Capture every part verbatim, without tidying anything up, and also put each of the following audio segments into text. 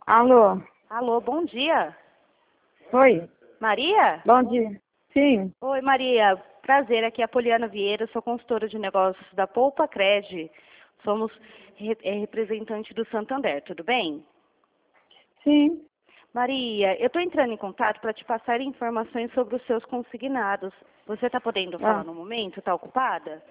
Alô? Alô, bom dia. Oi? Maria? Bom dia. Sim. Oi, Maria. Prazer, aqui é a Poliana Vieira, sou consultora de negócios da Poupa Cred. Somos re é, representante do Santander, tudo bem? Sim. Maria, eu estou entrando em contato para te passar informações sobre os seus consignados. Você está podendo falar Ah. no momento? Está ocupada?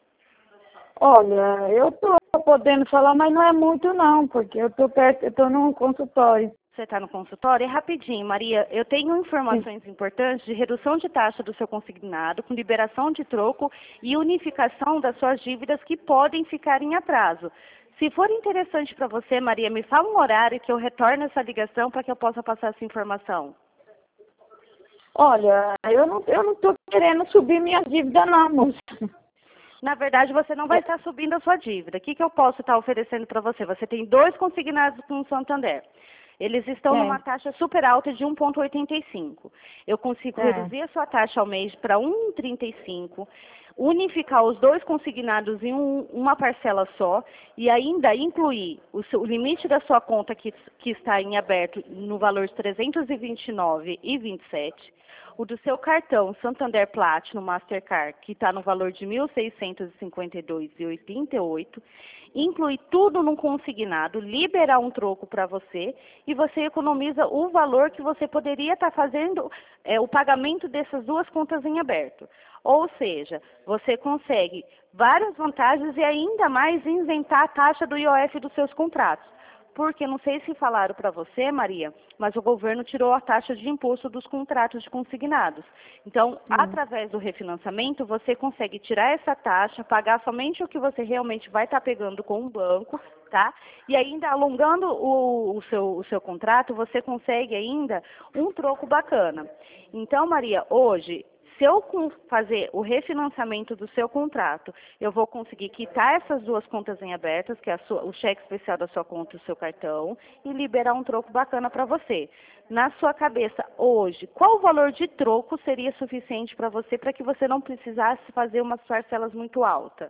Olha, eu tô podendo falar, mas não é muito não, porque eu tô perto, eu tô num consultório. Você está no consultório? É rapidinho, Maria. Eu tenho informações importantes de redução de taxa do seu consignado, com liberação de troco e unificação das suas dívidas que podem ficar em atraso. Se for interessante para você, Maria, me fala um horário que eu retorno essa ligação para que eu possa passar essa informação. Olha, eu não, eu não tô querendo subir minha dívida não, moça. Na verdade, você não vai estar subindo a sua dívida. O que, que eu posso estar oferecendo para você? Você tem dois consignados com o Santander. Eles estão É, numa taxa super alta de um vírgula oitenta e cinco. Eu consigo é. reduzir a sua taxa ao mês para um vírgula trinta e cinco, unificar os dois consignados em um- uma parcela só e ainda incluir o, seu- o limite da sua conta que, que está em aberto no valor de trezentos e vinte e nove reais e vinte e sete centavos. O do seu cartão Santander Platinum Mastercard, que está no valor de mil seiscentos e cinquenta e dois reais e oitenta e oito centavos, inclui tudo num consignado, liberar um troco para você e você economiza o valor que você poderia estar fazendo é, o pagamento dessas duas contas em aberto. Ou seja, você consegue várias vantagens e ainda mais isentar a taxa do I O F dos seus contratos. Porque não sei se falaram para você, Maria, mas o governo tirou a taxa de imposto dos contratos de consignados. Então, Hum. através do refinanciamento, você consegue tirar essa taxa, pagar somente o que você realmente vai estar pegando com o banco, tá? E ainda alongando o, o, seu, o seu contrato, você consegue ainda um troco bacana. Então, Maria, hoje, se eu fazer o refinanciamento do seu contrato, eu vou conseguir quitar essas duas contas em abertas, que é a sua, o cheque especial da sua conta e o seu cartão, e liberar um troco bacana para você. Na sua cabeça, hoje, qual o valor de troco seria suficiente para você, para que você não precisasse fazer umas parcelas muito altas?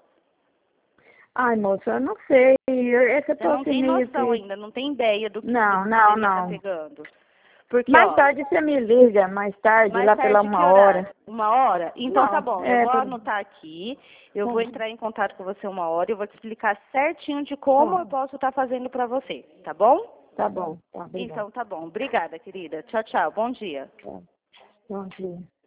Ai, moça, eu não sei. Eu, é que eu Você tô não assim tem meio noção que... ainda, não tem ideia do que Não, você não, poderia estar não. pegando. Porque, Mais ó, tarde você me liga, mais tarde, mais lá pela tarde que uma horário? hora. Uma hora? Então tá Não, bom, eu é, vou por... anotar aqui, eu vou Tá, entrar em contato com você uma hora, eu vou te explicar certinho de como tá, eu posso estar fazendo para você, tá bom? tá bom, tá, obrigada. Então tá bom, obrigada, querida. Tchau, tchau, bom dia. Tá, bom dia.